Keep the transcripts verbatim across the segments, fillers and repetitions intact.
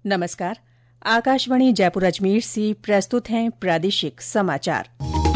नमस्कार। आकाशवाणी जयपुर अजमेर से प्रस्तुत हैं प्रादेशिक समाचार।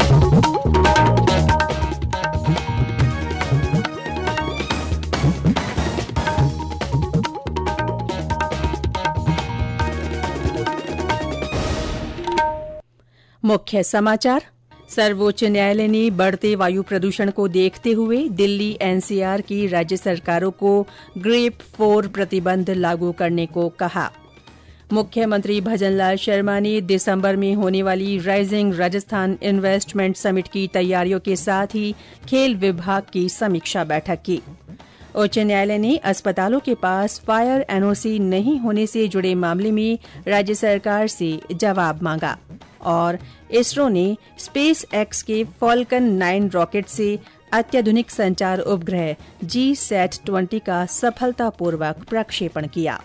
मुख्य समाचार। सर्वोच्च न्यायालय ने बढ़ते वायु प्रदूषण को देखते हुए दिल्ली एनसीआर की राज्य सरकारों को ग्रेप फोर प्रतिबंध लागू करने को कहा। मुख्यमंत्री भजनलाल शर्मा ने दिसंबर में होने वाली राइजिंग राजस्थान इन्वेस्टमेंट समिट की तैयारियों के साथ ही खेल विभाग की समीक्षा बैठक की। उच्च न्यायालय ने अस्पतालों के पास फायर एनओसी नहीं होने से जुड़े मामले में राज्य सरकार से जवाब मांगा। और इसरो ने स्पेस एक्स के फॉल्कन नाइन रॉकेट से अत्याधुनिक संचार उपग्रह जी सैट ट्वेंटी का सफलतापूर्वक प्रक्षेपण किया।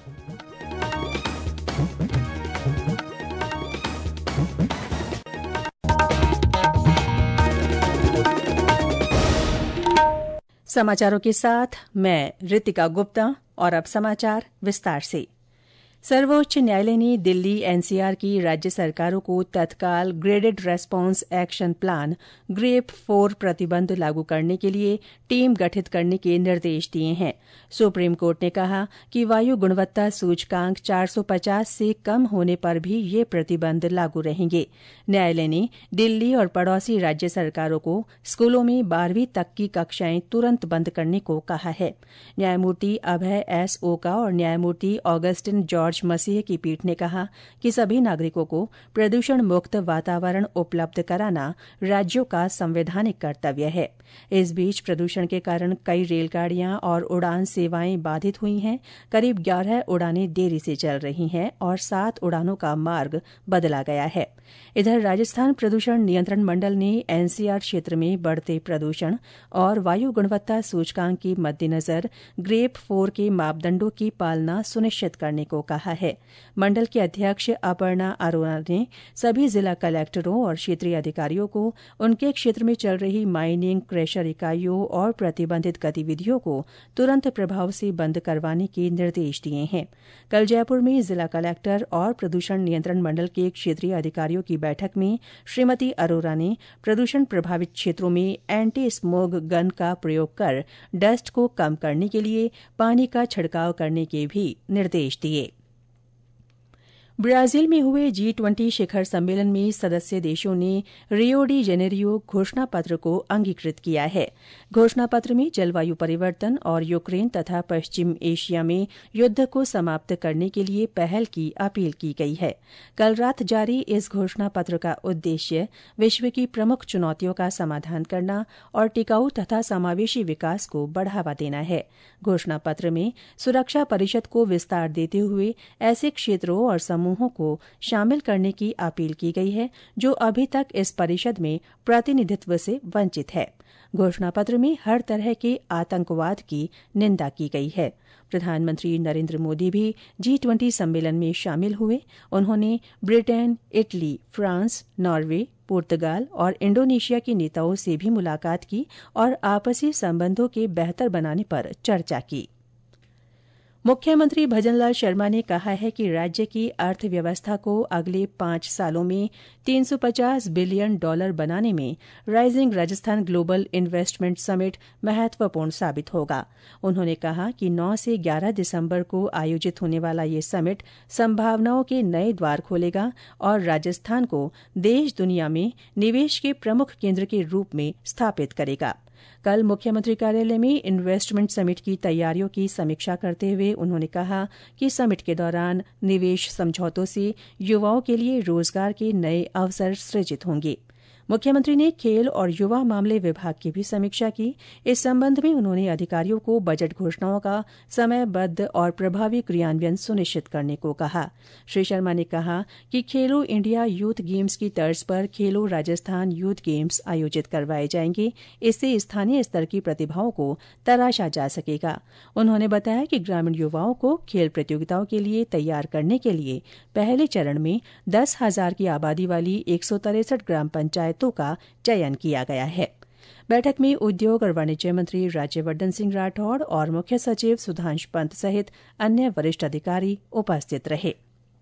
समाचारों के साथ मैं रितिका गुप्ता। और अब समाचार विस्तार से। सर्वोच्च न्यायालय ने दिल्ली एनसीआर की राज्य सरकारों को तत्काल graded response action plan GRAP four प्रतिबंध लागू करने के लिए टीम गठित करने के निर्देश दिए हैं। सुप्रीम कोर्ट ने कहा कि वायु गुणवत्ता सूचकांक चार सौ पचास से कम होने पर भी ये प्रतिबंध लागू रहेंगे। न्यायालय ने दिल्ली और पड़ोसी राज्य सरकारों को स्कूलों में बारहवीं तक की कक्षाएं तुरंत बंद करने को कहा है। न्यायमूर्ति अभय एस ओका और न्यायमूर्ति ऑगस्टिन जॉर्ज मसीह की पीठ ने कहा कि सभी नागरिकों को प्रदूषण मुक्त वातावरण उपलब्ध कराना राज्यों का संवैधानिक कर्तव्य है। इस बीच प्रदूषण के कारण कई रेलगाड़ियां और उड़ान सेवाएं बाधित हुई हैं। करीब ग्यारह उड़ानें देरी से चल रही हैं और सात उड़ानों का मार्ग बदला गया है। इधर राजस्थान प्रदूषण नियंत्रण मंडल ने एनसीआर क्षेत्र में बढ़ते प्रदूषण और वायु गुणवत्ता सूचकांक के मद्देनजर ग्रेप फोर के मापदंडों की पालना सुनिश्चित करने को कहा है। मंडल के अध्यक्ष अपर्णा अरोरा ने सभी जिला कलेक्टरों और क्षेत्रीय अधिकारियों को उनके क्षेत्र में चल रही माइनिंग, क्रेशर इकाइयों और प्रतिबंधित गतिविधियों को तुरंत प्रभाव से बंद करवाने के निर्देश दिए हैं। कल जयपुर में जिला कलेक्टर और प्रदूषण नियंत्रण मंडल के क्षेत्रीय अधिकारियों की बैठक में श्रीमती अरोरा ने प्रदूषण प्रभावित क्षेत्रों में एंटी स्मोग गन का प्रयोग कर डस्ट को कम करने के लिए पानी का छिड़काव करने के भी निर्देश दिए। ब्राजील में हुए जी ट्वेंटी शिखर सम्मेलन में सदस्य देशों ने रियो डी जेनेरियो घोषणा पत्र को अंगीकृत किया है। घोषणा पत्र में जलवायु परिवर्तन और यूक्रेन तथा पश्चिम एशिया में युद्ध को समाप्त करने के लिए पहल की अपील की गई है। कल रात जारी इस घोषणा पत्र का उद्देश्य विश्व की प्रमुख चुनौतियों का समाधान करना और टिकाऊ तथा समावेशी विकास को बढ़ावा देना है। घोषणा पत्र में सुरक्षा परिषद को विस्तार देते हुए ऐसे क्षेत्रों और समूहों को शामिल करने की अपील की गई है जो अभी तक इस परिषद में प्रतिनिधित्व से वंचित है। घोषणा पत्र में हर तरह के आतंकवाद की निंदा की गई है। प्रधानमंत्री नरेंद्र मोदी भी जी ट्वेंटी सम्मेलन में शामिल हुए। उन्होंने ब्रिटेन, इटली, फ्रांस, नॉर्वे, पुर्तगाल और इंडोनेशिया के नेताओं से भी मुलाकात की और आपसी संबंधों के बेहतर बनाने पर चर्चा की। मुख्यमंत्री भजनलाल शर्मा ने कहा है कि राज्य की अर्थव्यवस्था को अगले पांच सालों में तीन सौ पचास बिलियन डॉलर बनाने में rising Rajasthan global investment summit महत्वपूर्ण साबित होगा। उन्होंने कहा कि नौ से ग्यारह दिसंबर को आयोजित होने वाला ये समिट संभावनाओं के नए द्वार खोलेगा और राजस्थान को देश दुनिया में निवेश के प्रमुख केंद्र के रूप में स्थापित करेगा। कल मुख्यमंत्री कार्यालय में इन्वेस्टमेंट समिट की तैयारियों की समीक्षा करते हुए उन्होंने कहा कि समिट के दौरान निवेश समझौतों से युवाओं के लिए रोजगार के नए अवसर सृजित होंगे। मुख्यमंत्री ने खेल और युवा मामले विभाग की भी समीक्षा की। इस संबंध में उन्होंने अधिकारियों को बजट घोषणाओं का समयबद्ध और प्रभावी क्रियान्वयन सुनिश्चित करने को कहा। श्री शर्मा ने कहा कि खेलो इंडिया यूथ गेम्स की तर्ज पर खेलो राजस्थान यूथ गेम्स आयोजित करवाए जाएंगे। इससे स्थानीय स्तर की प्रतिभाओं को तराशा जा सकेगा। उन्होंने बताया कि ग्रामीण युवाओं को खेल प्रतियोगिताओं के लिए तैयार करने के लिए पहले चरण में दस हजार की आबादी वाली एक सौ तिरसठ ग्राम पंचायतों का चयन किया गया है। बैठक में उद्योग और वाणिज्य मंत्री राज्यवर्धन सिंह राठौड़ और मुख्य सचिव सुधांश पंत सहित अन्य वरिष्ठ अधिकारी उपस्थित रहे।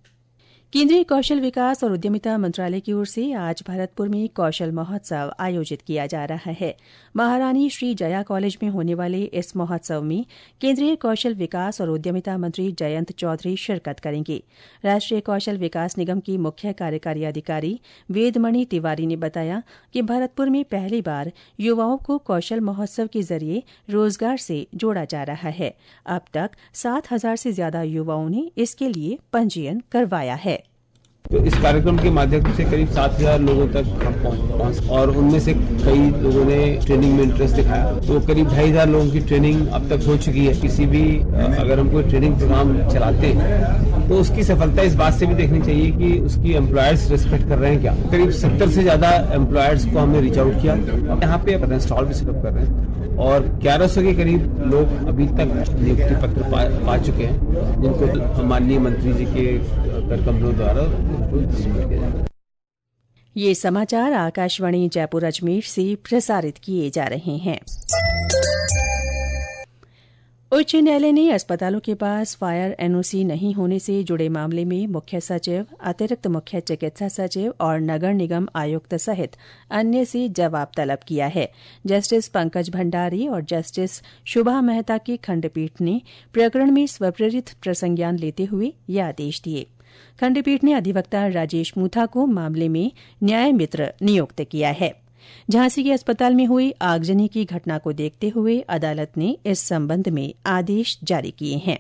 केंद्रीय कौशल विकास और उद्यमिता मंत्रालय की ओर से आज भरतपुर में कौशल महोत्सव आयोजित किया जा रहा है। महारानी श्री जया कॉलेज में होने वाले इस महोत्सव में केंद्रीय कौशल विकास और उद्यमिता मंत्री जयंत चौधरी शिरकत करेंगे। राष्ट्रीय कौशल विकास निगम की मुख्य कार्यकारी अधिकारी वेदमणि तिवारी ने बताया कि भरतपुर में पहली बार युवाओं को कौशल महोत्सव के जरिए रोजगार से जोड़ा जा रहा है। अब तक सात हजार से ज्यादा युवाओं ने इसके लिए पंजीयन करवाया है। तो इस कार्यक्रम के माध्यम से करीब सात हजार लोगों तक हम पहुंच और उनमें से कई लोगों ने ट्रेनिंग में इंटरेस्ट दिखाया। तो करीब ढाई हजार लोगों की ट्रेनिंग अब तक हो चुकी है। किसी भी अगर हम कोई ट्रेनिंग प्रोग्राम चलाते हैं तो उसकी सफलता इस बात से भी देखनी चाहिए कि उसकी एम्प्लॉयर्स रिस्पेक्ट कर रहे हैं क्या। करीब सत्तर से ज्यादा एम्प्लॉयर्स को हमने रीच आउट किया। यहाँ पे स्टॉल भी सेटअप कर रहे हैं और ग्यारह सौ के करीब लोग अभी तक नियुक्ति पत्र पा, पा चुके हैं, जिनको माननीय मंत्री जी के कर कंपनियों द्वारा। ये समाचार आकाशवाणी जयपुर अजमेर से प्रसारित किए जा रहे हैं। उच्च न्यायालय ने अस्पतालों के पास फायर एनओसी नहीं होने से जुड़े मामले में मुख्य सचिव, अतिरिक्त मुख्य चिकित्सा सचिव और नगर निगम आयुक्त सहित अन्य से जवाब तलब किया है। जस्टिस पंकज भंडारी और जस्टिस शुभा मेहता की खंडपीठ ने प्रकरण में स्वप्रेरित प्रसंज्ञान लेते हुए ये आदेश दिए। खंडपीठ ने अधिवक्ता राजेश मूथा को मामले में न्याय मित्र नियुक्त किया है। झांसी के अस्पताल में हुई आगजनी की घटना को देखते हुए अदालत ने इस संबंध में आदेश जारी किए हैं।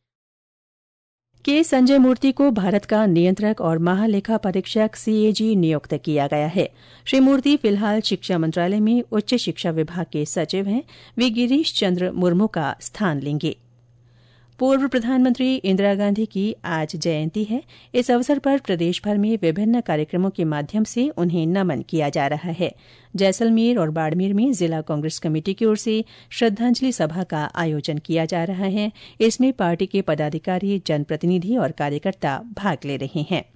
के संजय मूर्ति को भारत का नियंत्रक और महालेखा परीक्षक सीएजी नियुक्त किया गया है। श्री मूर्ति फिलहाल शिक्षा मंत्रालय में उच्च शिक्षा विभाग के सचिव हैं। वे गिरीश चंद्र मुर्मू का स्थान लेंगे। पूर्व प्रधानमंत्री इंदिरा गांधी की आज जयंती है। इस अवसर पर प्रदेशभर में विभिन्न कार्यक्रमों के माध्यम से उन्हें नमन किया जा रहा है। जैसलमेर और बाड़मेर में जिला कांग्रेस कमेटी की ओर से श्रद्धांजलि सभा का आयोजन किया जा रहा है। इसमें पार्टी के पदाधिकारी, जनप्रतिनिधि और कार्यकर्ता भाग ले रहे हैं।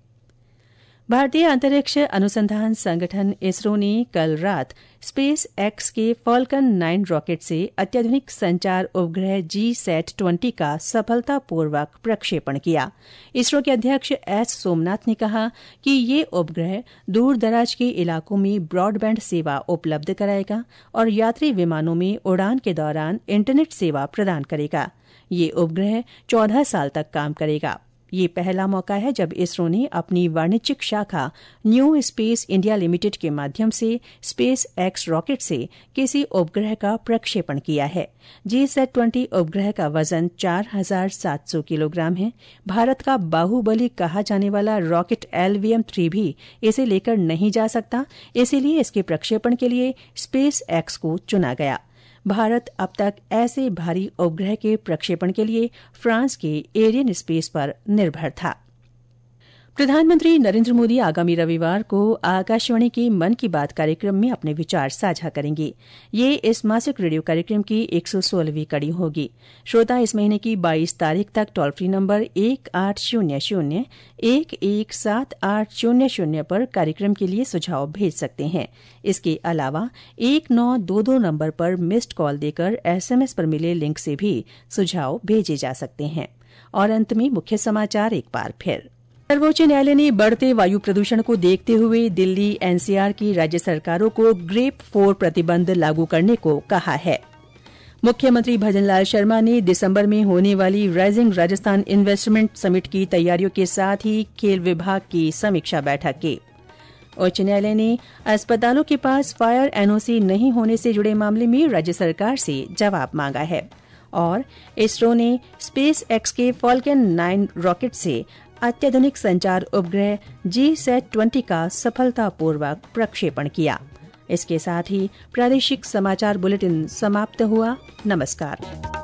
भारतीय अंतरिक्ष अनुसंधान संगठन इसरो ने कल रात स्पेस एक्स के फॉल्कन नाइन रॉकेट से अत्याधुनिक संचार उपग्रह जी सैट ट्वेंटी का सफलतापूर्वक प्रक्षेपण किया। इसरो के अध्यक्ष एस सोमनाथ ने कहा कि ये उपग्रह दूर दराज के इलाकों में ब्रॉडबैंड सेवा उपलब्ध कराएगा और यात्री विमानों में उड़ान के दौरान इंटरनेट सेवा प्रदान करेगा। ये उपग्रह चौदह साल तक काम करेगा। ये पहला मौका है जब इसरो ने अपनी वाणिज्यिक शाखा न्यू स्पेस इंडिया लिमिटेड के माध्यम से स्पेस एक्स रॉकेट से किसी उपग्रह का प्रक्षेपण किया है। जी सैट ट्वेंटी उपग्रह का वजन चार हजार सात सौ किलोग्राम है। भारत का बाहुबली कहा जाने वाला rocket L V M three भी इसे लेकर नहीं जा सकता, इसीलिए इसके प्रक्षेपण के लिए स्पेस एक्स को चुना गया। भारत अब तक ऐसे भारी उपग्रह के प्रक्षेपण के लिए फ्रांस के एरियन स्पेस पर निर्भर था। प्रधानमंत्री नरेंद्र मोदी आगामी रविवार को आकाशवाणी के मन की बात कार्यक्रम में अपने विचार साझा करेंगे। ये इस मासिक रेडियो कार्यक्रम की एक सौ सोलहवीं कड़ी होगी। श्रोता इस महीने की बाईस तारीख तक टोल फ्री नंबर एक आठ शून्य शून्य एक एक सात आठ शून्य शून्य पर कार्यक्रम के लिए सुझाव भेज सकते हैं। इसके अलावा एक नौ दो दो नंबर पर मिस्ड कॉल देकर एसएमएस पर मिले लिंक से भी सुझाव भेजे जा सकते हैं। और अंत में मुख्य समाचार एक बार फिर। सर्वोच्च न्यायालय ने बढ़ते वायु प्रदूषण को देखते हुए दिल्ली, एनसीआर की राज्य सरकारों को ग्रेप फोर प्रतिबंध लागू करने को कहा है। मुख्यमंत्री भजनलाल शर्मा ने दिसंबर में होने वाली राइजिंग राजस्थान इन्वेस्टमेंट समिट की तैयारियों के साथ ही खेल विभाग की समीक्षा बैठक की। उच्च न्यायालय ने अस्पतालों के पास फायर एनओसी नहीं होने से जुड़े मामले में राज्य सरकार से जवाब मांगा है। और इसरो ने स्पेस एक्स के फॉल्कन नाइन रॉकेट से अत्याधुनिक संचार उपग्रह जी सैट ट्वेंटी का सफलतापूर्वक प्रक्षेपण किया। इसके साथ ही प्रादेशिक समाचार बुलेटिन समाप्त हुआ। नमस्कार।